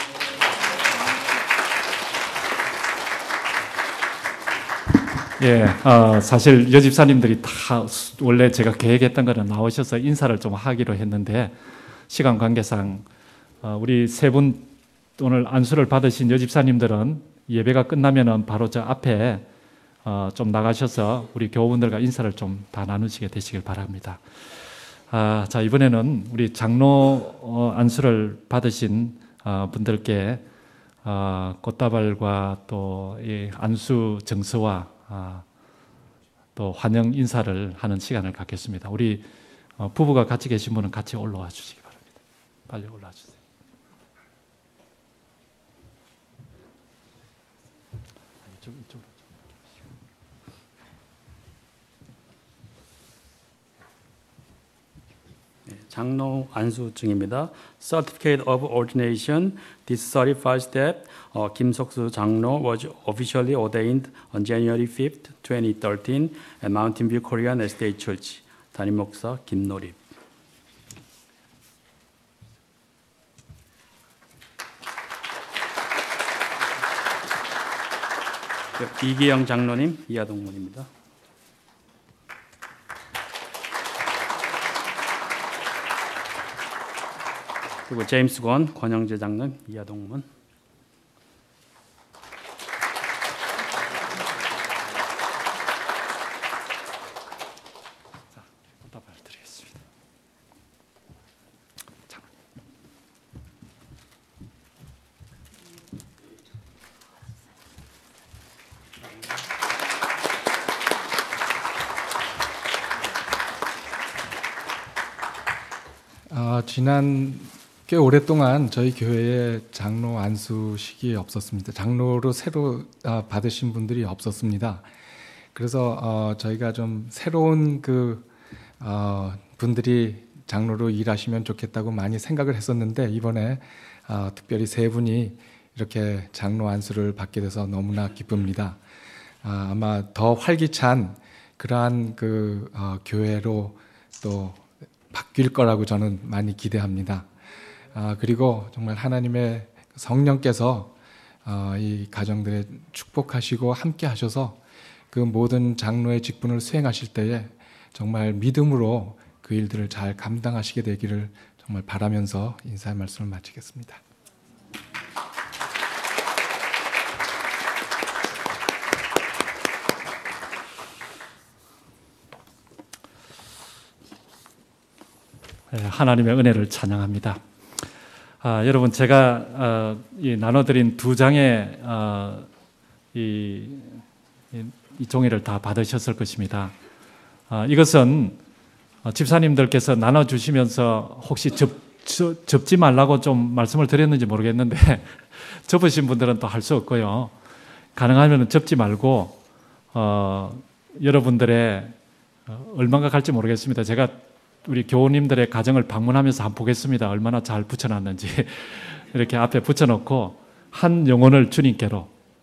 예, 사실 여집사님들이 다 원래 제가 계획했던 거는 나오셔서 인사를 좀 하기로 했는데 시간 관계상 우리 세 분 오늘 안수를 받으신 여집사님들은 예배가 끝나면은 바로 저 앞에 좀 나가셔서 우리 교우분들과 인사를 좀 다 나누시게 되시길 바랍니다. 자, 이번에는 우리 장로 안수를 받으신 분들께 꽃다발과 또 이 안수 증서와 또 환영 인사를 하는 시간을 갖겠습니다. 우리 부부가 같이 계신 분은 같이 올라와 주시기 바랍니다. 빨리 올라와 주세요. 이쪽으로. 장로 안수증입니다. Certificate of Ordination. This certifies that 김석수 장로 was officially ordained on January 5th, 2013 at Mountain View Korean Estate Church. 담임 목사 김노립. 이기영 장로님, 이하동 군입니다. 그리고 제임스 권, 권영재 장로님, 이하동 군. 자, 꽃다발 드리겠습니다. 지난 꽤 오랫동안 저희 교회에 장로 안수식이 없었습니다. 장로로 새로 받으신 분들이 없었습니다. 그래서 저희가 좀 새로운 분들이 장로로 일하시면 좋겠다고 많이 생각을 했었는데 이번에 특별히 세 분이 이렇게 장로 안수를 받게 돼서 너무나 기쁩니다. 아마 더 활기찬 그러한 교회로 또 바뀔 거라고 저는 많이 기대합니다. 그리고 정말 하나님의 성령께서 이 가정들에 축복하시고 함께 하셔서 그 모든 장로의 직분을 수행하실 때에 정말 믿음으로 그 일들을 잘 감당하시게 되기를 정말 바라면서 인사의 말씀을 마치겠습니다. 하나님의 은혜를 찬양합니다. 여러분 제가 나눠드린 두 장의 이 종이를 다 받으셨을 것입니다. 이것은 집사님들께서 나눠주시면서 혹시 접지 말라고 좀 말씀을 드렸는지 모르겠는데 접으신 분들은 또 할 수 없고요. 가능하면 접지 말고 여러분들의 얼마가 갈지 모르겠습니다. 제가 우리 교우님들의 가정을 방문하면서 한번 보겠습니다. 얼마나 잘 붙여놨는지. 이렇게 앞에 붙여놓고 한 영혼을 주님께로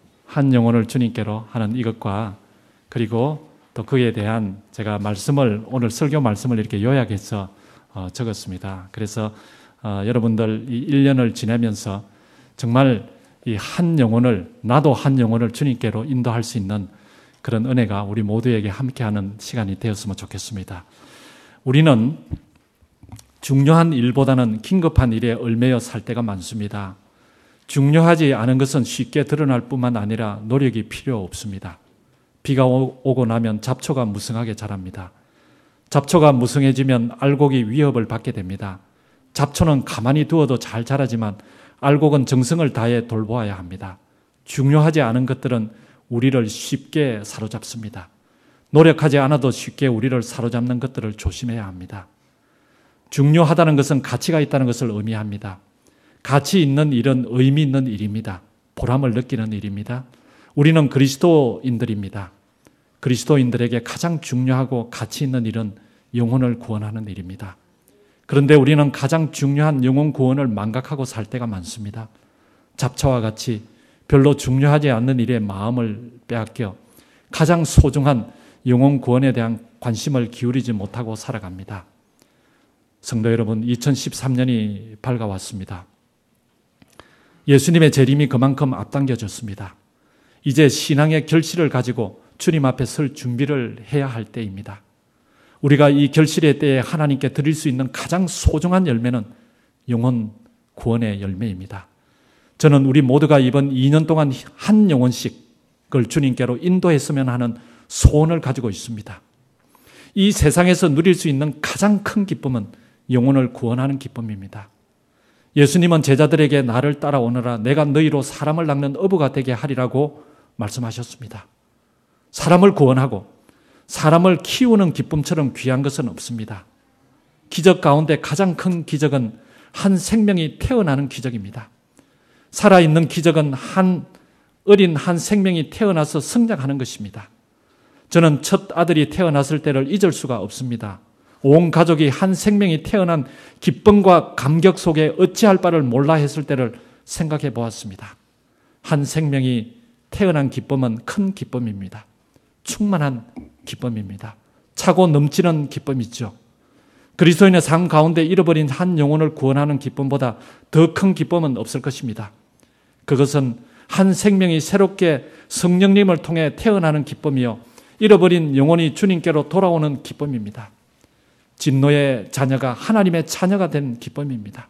하는 이것과 그리고 또 그에 대한 제가 오늘 설교 말씀을 이렇게 요약해서 적었습니다. 그래서 여러분들 이 1년을 지내면서 정말 이 한 영혼을, 나도 한 영혼을 주님께로 인도할 수 있는 그런 은혜가 우리 모두에게 함께하는 시간이 되었으면 좋겠습니다. 우리는 중요한 일보다는 긴급한 일에 얽매여 살 때가 많습니다. 중요하지 않은 것은 쉽게 드러날 뿐만 아니라 노력이 필요 없습니다. 비가 오고 나면 잡초가 무성하게 자랍니다. 잡초가 무성해지면 알곡이 위협을 받게 됩니다. 잡초는 가만히 두어도 잘 자라지만 알곡은 정성을 다해 돌보아야 합니다. 중요하지 않은 것들은 우리를 쉽게 사로잡습니다. 노력하지 않아도 쉽게 우리를 사로잡는 것들을 조심해야 합니다. 중요하다는 것은 가치가 있다는 것을 의미합니다. 가치 있는 일은 의미 있는 일입니다. 보람을 느끼는 일입니다. 우리는 그리스도인들입니다. 그리스도인들에게 가장 중요하고 가치 있는 일은 영혼을 구원하는 일입니다. 그런데 우리는 가장 중요한 영혼 구원을 망각하고 살 때가 많습니다. 잡초와 같이 별로 중요하지 않는 일에 마음을 빼앗겨 가장 소중한 영혼 구원에 대한 관심을 기울이지 못하고 살아갑니다. 성도 여러분, 2013년이 밝아왔습니다. 예수님의 재림이 그만큼 앞당겨졌습니다. 이제 신앙의 결실을 가지고 주님 앞에 설 준비를 해야 할 때입니다. 우리가 이 결실의 때에 하나님께 드릴 수 있는 가장 소중한 열매는 영혼 구원의 열매입니다. 저는 우리 모두가 이번 2년 동안 한 영혼씩을 주님께로 인도했으면 하는 소원을 가지고 있습니다. 이 세상에서 누릴 수 있는 가장 큰 기쁨은 영혼을 구원하는 기쁨입니다. 예수님은 제자들에게 나를 따라오너라 내가 너희로 사람을 낚는 어부가 되게 하리라고 말씀하셨습니다. 사람을 구원하고 사람을 키우는 기쁨처럼 귀한 것은 없습니다. 기적 가운데 가장 큰 기적은 한 생명이 태어나는 기적입니다. 살아있는 기적은 어린 한 생명이 태어나서 성장하는 것입니다. 저는 첫 아들이 태어났을 때를 잊을 수가 없습니다. 온 가족이 한 생명이 태어난 기쁨과 감격 속에 어찌할 바를 몰라 했을 때를 생각해 보았습니다. 한 생명이 태어난 기쁨은 큰 기쁨입니다. 충만한 기쁨입니다. 차고 넘치는 기쁨이죠. 그리스도인의 삶 가운데 잃어버린 한 영혼을 구원하는 기쁨보다 더 큰 기쁨은 없을 것입니다. 그것은 한 생명이 새롭게 성령님을 통해 태어나는 기쁨이요 잃어버린 영혼이 주님께로 돌아오는 기쁨입니다. 진노의 자녀가 하나님의 자녀가 된 기쁨입니다.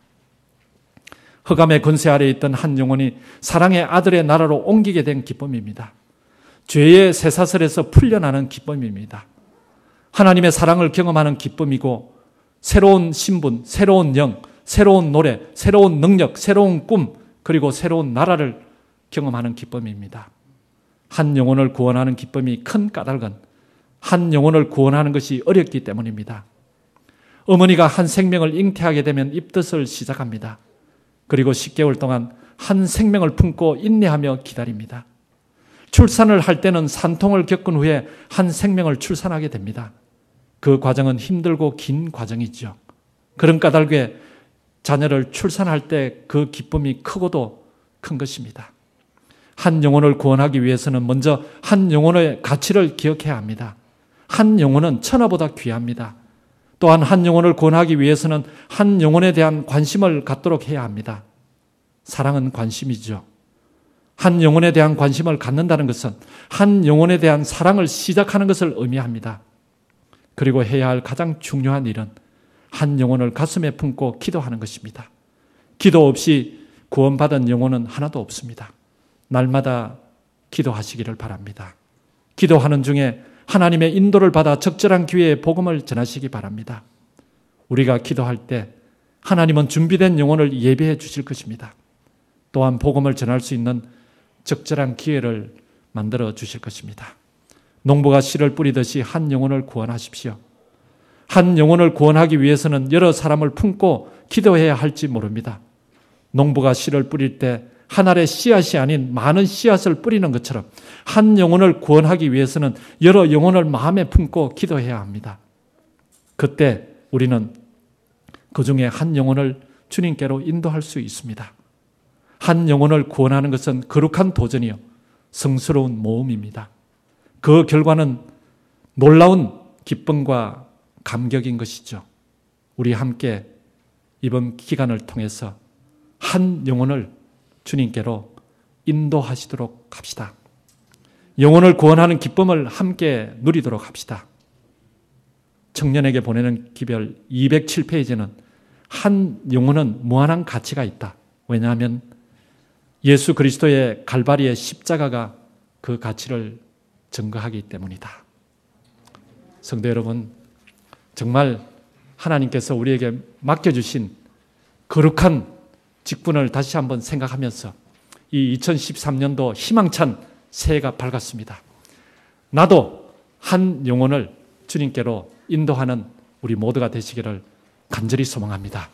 흑암의 권세 아래에 있던 한 영혼이 사랑의 아들의 나라로 옮기게 된 기쁨입니다. 죄의 쇠사슬에서 풀려나는 기쁨입니다. 하나님의 사랑을 경험하는 기쁨이고 새로운 신분, 새로운 영, 새로운 노래, 새로운 능력, 새로운 꿈, 그리고 새로운 나라를 경험하는 기쁨입니다. 한 영혼을 구원하는 기쁨이 큰 까닭은 한 영혼을 구원하는 것이 어렵기 때문입니다. 어머니가 한 생명을 잉태하게 되면 입덧을 시작합니다. 그리고 10개월 동안 한 생명을 품고 인내하며 기다립니다. 출산을 할 때는 산통을 겪은 후에 한 생명을 출산하게 됩니다. 그 과정은 힘들고 긴 과정이죠. 그런 까닭에 자녀를 출산할 때 그 기쁨이 크고도 큰 것입니다. 한 영혼을 구원하기 위해서는 먼저 한 영혼의 가치를 기억해야 합니다. 한 영혼은 천하보다 귀합니다. 또한 한 영혼을 구원하기 위해서는 한 영혼에 대한 관심을 갖도록 해야 합니다. 사랑은 관심이죠. 한 영혼에 대한 관심을 갖는다는 것은 한 영혼에 대한 사랑을 시작하는 것을 의미합니다. 그리고 해야 할 가장 중요한 일은 한 영혼을 가슴에 품고 기도하는 것입니다. 기도 없이 구원받은 영혼은 하나도 없습니다. 날마다 기도하시기를 바랍니다. 기도하는 중에 하나님의 인도를 받아 적절한 기회에 복음을 전하시기 바랍니다. 우리가 기도할 때 하나님은 준비된 영혼을 예배해 주실 것입니다. 또한 복음을 전할 수 있는 적절한 기회를 만들어 주실 것입니다. 농부가 씨를 뿌리듯이 한 영혼을 구원하십시오. 한 영혼을 구원하기 위해서는 여러 사람을 품고 기도해야 할지 모릅니다. 농부가 씨를 뿌릴 때 한 알의 씨앗이 아닌 많은 씨앗을 뿌리는 것처럼 한 영혼을 구원하기 위해서는 여러 영혼을 마음에 품고 기도해야 합니다. 그때 우리는 그 중에 한 영혼을 주님께로 인도할 수 있습니다. 한 영혼을 구원하는 것은 거룩한 도전이요 성스러운 모험입니다. 그 결과는 놀라운 기쁨과 감격인 것이죠. 우리 함께 이번 기간을 통해서 한 영혼을 주님께로 인도하시도록 합시다. 영혼을 구원하는 기쁨을 함께 누리도록 합시다. 청년에게 보내는 기별 207페이지는 한 영혼은 무한한 가치가 있다. 왜냐하면 예수 그리스도의 갈바리의 십자가가 그 가치를 증거하기 때문이다. 성도 여러분, 정말 하나님께서 우리에게 맡겨주신 거룩한 직분을 다시 한번 생각하면서 이 2013년도 희망찬 새해가 밝았습니다. 나도 한 영혼을 주님께로 인도하는 우리 모두가 되시기를 간절히 소망합니다.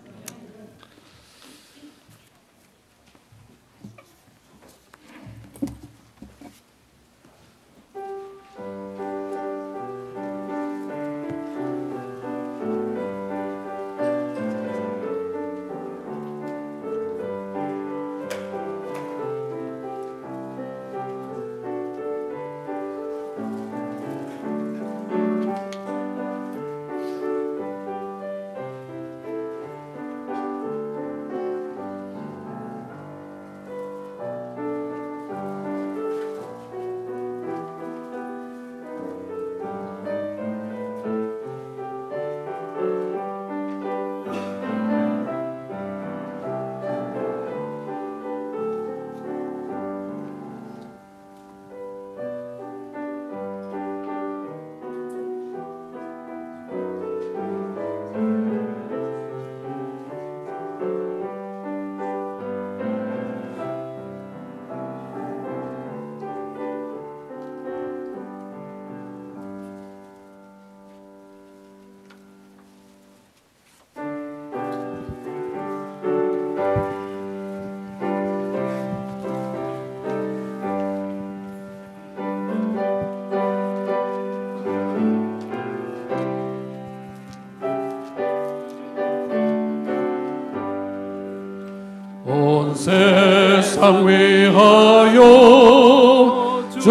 온 세상 위하여 주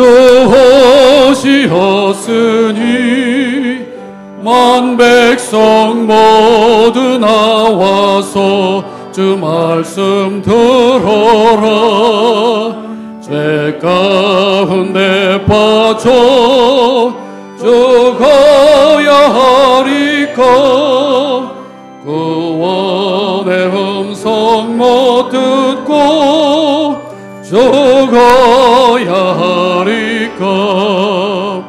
오시었으니 만 백성 모두 나와서 주 말씀 들어라. 죄 가운데 빠져 죽어야 하리까 구원의 음성 못 듣고 죽어야 하리까.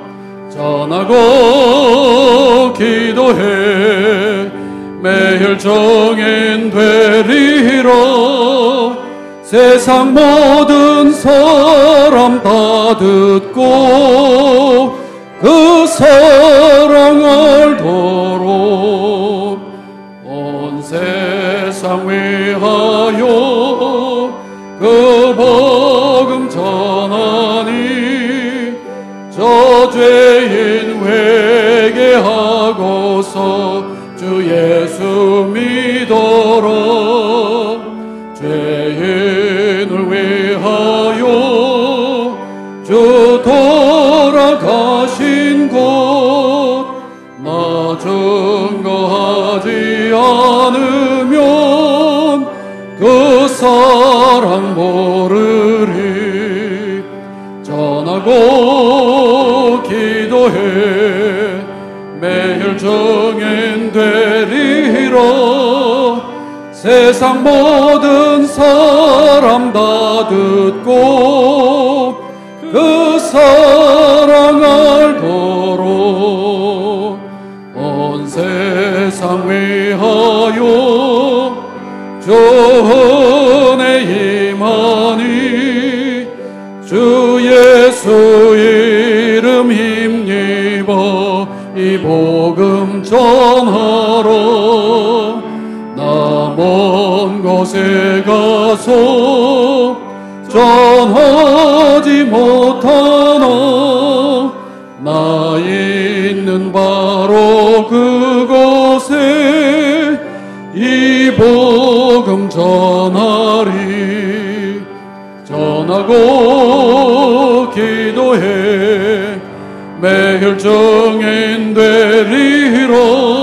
전하고 기도해 매일 정인 되리라. 세상 모든 사람 다 듣고 그 사랑 알도록 온 세상 위하여 그 복음 전하니 저 죄인 회개하고서 주 예수 믿어라. 죄인을 위하여 주 돌아가신 곳 나 증거하지 않으면 그 사랑 모르리. 전하고 기도해 매일 정인 되리라. 세상 모든 사람 다 듣고 그 사랑 알도록 온 세상 위하여 주 은혜 임하니 주 예수 이름 힘입어 이 복음 전하라. 나 먼 곳에 가서 전하지 못하나 나 있는 바로 그곳에 이 복음 전하리. 전하고 기도해 매일 정인 되리라.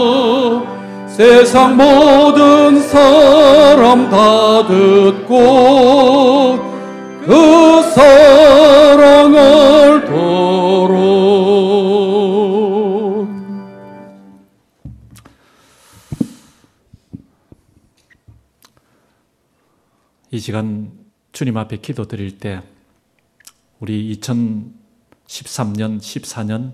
세상 모든 사람 다 듣고 그 사랑 알도록. 이 시간 주님 앞에 기도 드릴 때 우리 2013년, 14년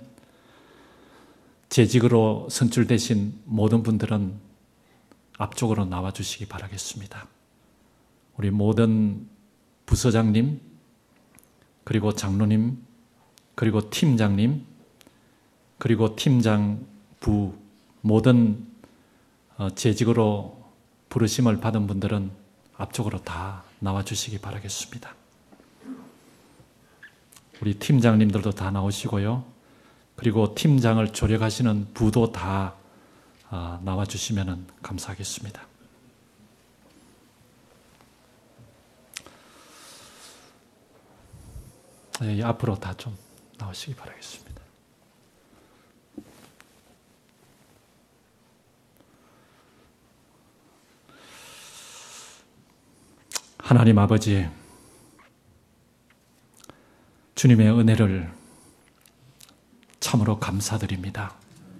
재직으로 선출되신 모든 분들은 앞쪽으로 나와주시기 바라겠습니다. 우리 모든 부서장님, 그리고 장로님, 그리고 팀장님, 그리고 팀장부 모든 재직으로 부르심을 받은 분들은 앞쪽으로 다 나와주시기 바라겠습니다. 우리 팀장님들도 다 나오시고요. 그리고 팀장을 조력하시는 부도 다 나와주시면 감사하겠습니다. 앞으로 다 좀 나오시기 바라겠습니다. 하나님 아버지, 주님의 은혜를 참으로 감사드립니다.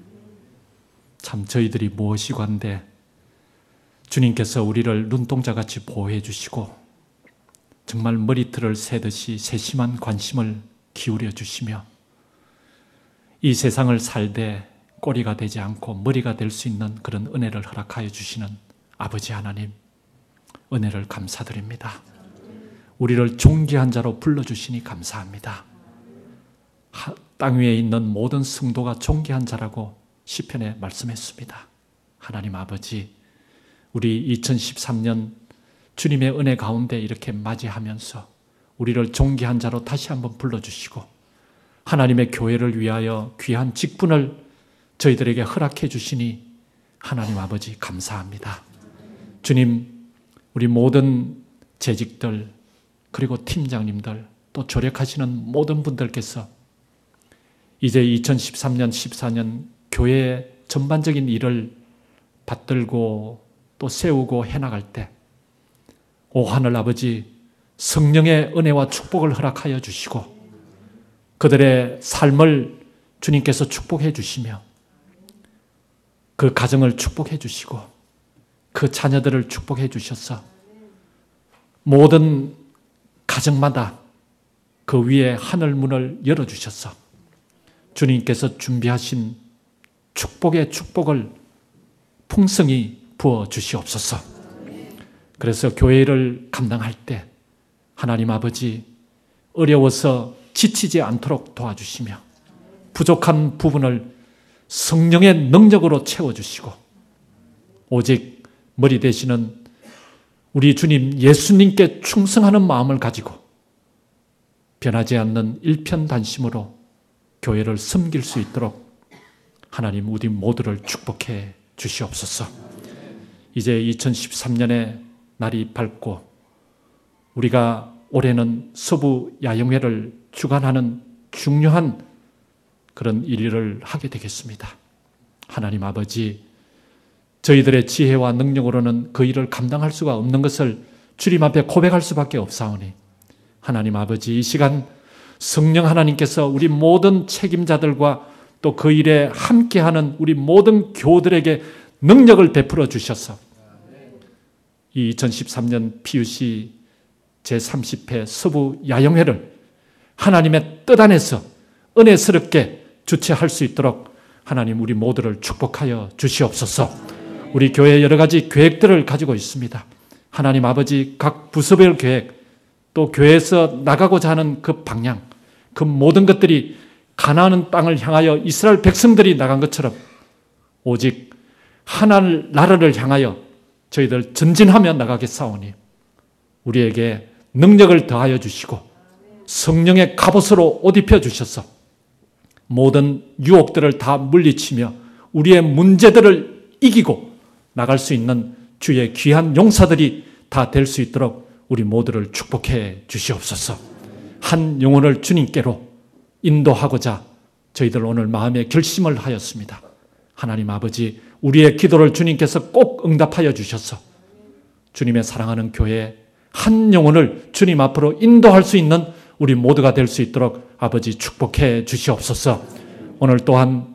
참 저희들이 무엇이 관데 주님께서 우리를 눈동자같이 보호해 주시고 정말 머리털을 새듯이 세심한 관심을 기울여 주시며 이 세상을 살되 꼬리가 되지 않고 머리가 될 수 있는 그런 은혜를 허락하여 주시는 아버지 하나님, 은혜를 감사드립니다. 우리를 존귀한 자로 불러주시니 감사합니다. 땅 위에 있는 모든 성도가 존귀한 자라고 시편에 말씀했습니다. 하나님 아버지, 우리 2013년 주님의 은혜 가운데 이렇게 맞이하면서 우리를 존귀한 자로 다시 한번 불러주시고 하나님의 교회를 위하여 귀한 직분을 저희들에게 허락해 주시니 하나님 아버지 감사합니다. 주님, 우리 모든 재직들 그리고 팀장님들 또 조력하시는 모든 분들께서 이제 2013년, 14년 교회의 전반적인 일을 받들고 또 세우고 해나갈 때 오 하늘 아버지, 성령의 은혜와 축복을 허락하여 주시고 그들의 삶을 주님께서 축복해 주시며 그 가정을 축복해 주시고 그 자녀들을 축복해 주셔서 모든 가정마다 그 위에 하늘 문을 열어주셔서 주님께서 준비하신 축복의 축복을 풍성히 부어 주시옵소서. 그래서 교회를 감당할 때 하나님 아버지 어려워서 지치지 않도록 도와주시며 부족한 부분을 성령의 능력으로 채워주시고 오직 머리 되시는 우리 주님 예수님께 충성하는 마음을 가지고 변하지 않는 일편단심으로 교회를 섬길 수 있도록 하나님 우리 모두를 축복해 주시옵소서. 이제 2013년의 날이 밝고 우리가 올해는 서부 야영회를 주관하는 중요한 그런 일을 하게 되겠습니다. 하나님 아버지, 저희들의 지혜와 능력으로는 그 일을 감당할 수가 없는 것을 주님 앞에 고백할 수밖에 없사오니 하나님 아버지, 이 시간 성령 하나님께서 우리 모든 책임자들과 또 그 일에 함께하는 우리 모든 교우들에게 능력을 베풀어 주셔서 이 2013년 PUC 제30회 서부 야영회를 하나님의 뜻 안에서 은혜스럽게 주최할 수 있도록 하나님 우리 모두를 축복하여 주시옵소서. 우리 교회 여러 가지 계획들을 가지고 있습니다. 하나님 아버지, 각 부서별 계획, 또 교회에서 나가고자 하는 그 방향, 그 모든 것들이 가나안 땅을 향하여 이스라엘 백성들이 나간 것처럼 오직 하나님 나라를 향하여 저희들 전진하며 나가겠사오니 우리에게 능력을 더하여 주시고 성령의 갑옷으로 옷 입혀 주셔서 모든 유혹들을 다 물리치며 우리의 문제들을 이기고 나갈 수 있는 주의 귀한 용사들이 다 될 수 있도록 우리 모두를 축복해 주시옵소서. 한 영혼을 주님께로 인도하고자 저희들 오늘 마음에 결심을 하였습니다. 하나님 아버지, 우리의 기도를 주님께서 꼭 응답하여 주셔서 주님의 사랑하는 교회에 한 영혼을 주님 앞으로 인도할 수 있는 우리 모두가 될 수 있도록 아버지 축복해 주시옵소서. 오늘 또한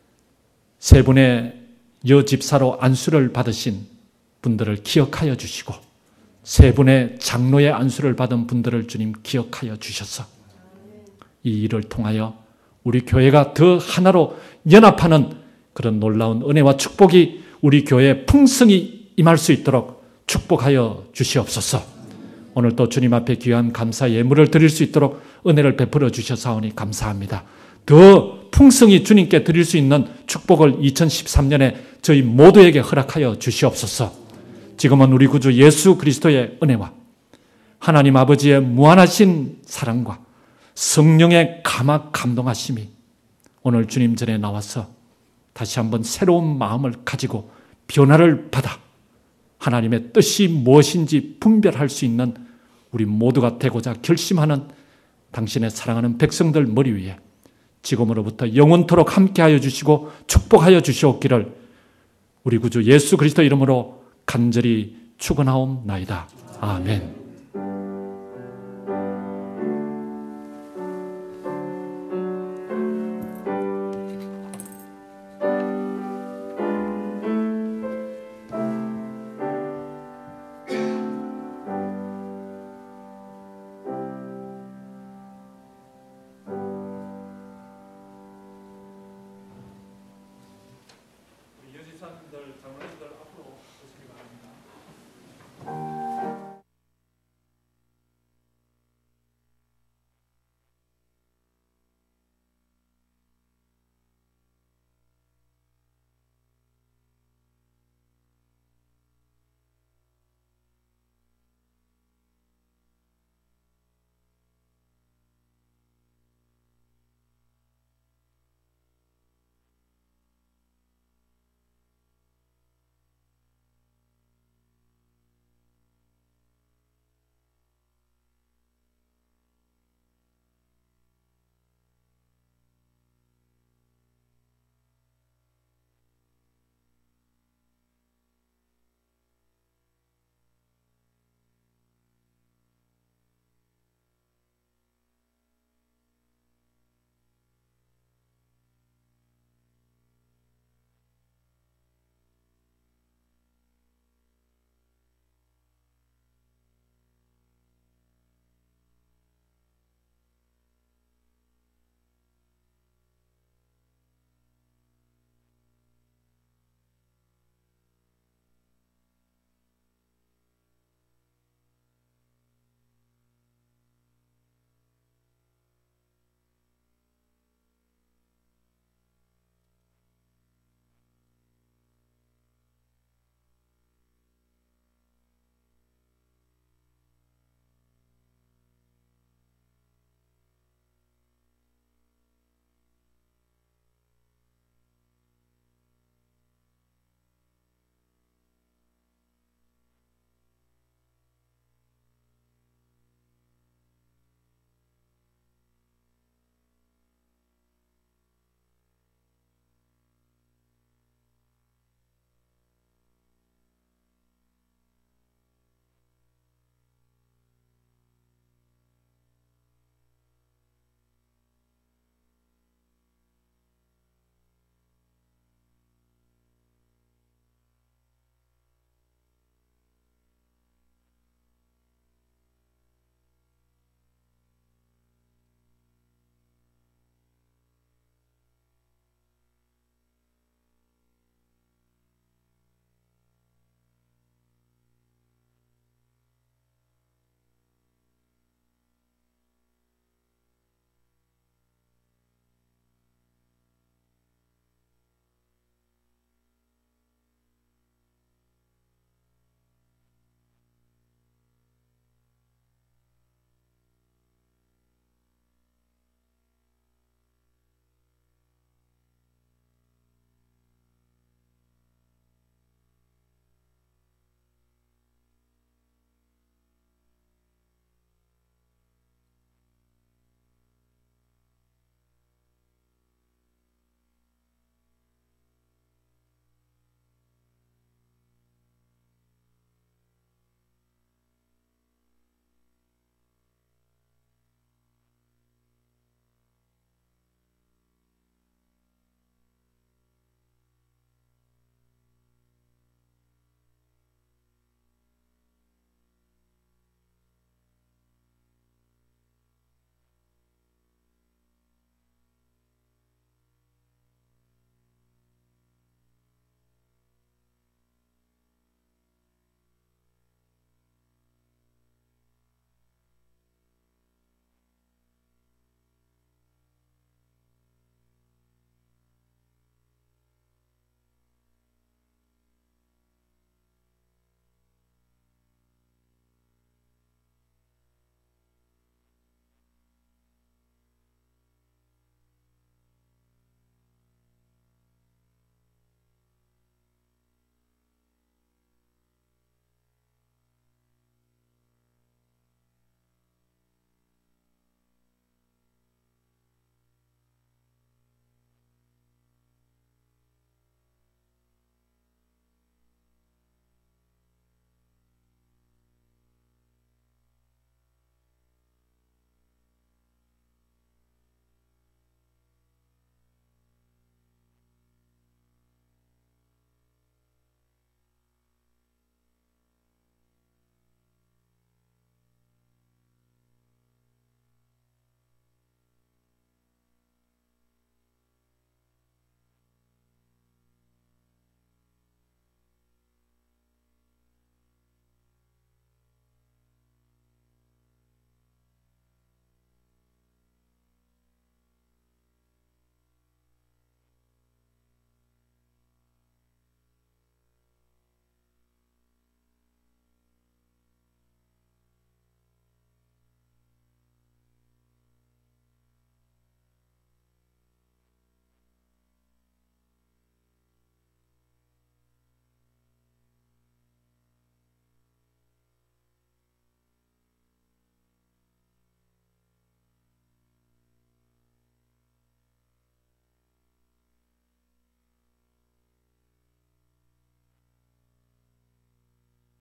세 분의 여집사로 안수를 받으신 분들을 기억하여 주시고 세 분의 장로의 안수를 받은 분들을 주님 기억하여 주셔서 이 일을 통하여 우리 교회가 더 하나로 연합하는 그런 놀라운 은혜와 축복이 우리 교회에 풍성히 임할 수 있도록 축복하여 주시옵소서. 오늘 또 주님 앞에 귀한 감사 예물을 드릴 수 있도록 은혜를 베풀어 주셔사오니 감사합니다. 더 풍성히 주님께 드릴 수 있는 축복을 2013년에 저희 모두에게 허락하여 주시옵소서. 지금은 우리 구주 예수 그리스도의 은혜와 하나님 아버지의 무한하신 사랑과 성령의 감동하심이 오늘 주님 전에 나와서 다시 한번 새로운 마음을 가지고 변화를 받아 하나님의 뜻이 무엇인지 분별할 수 있는 우리 모두가 되고자 결심하는 당신의 사랑하는 백성들 머리 위에 지금으로부터 영원토록 함께하여 주시고 축복하여 주시옵기를 우리 구주 예수 그리스도 이름으로 간절히 축원하옵나이다. 아멘. 여지사님들 장로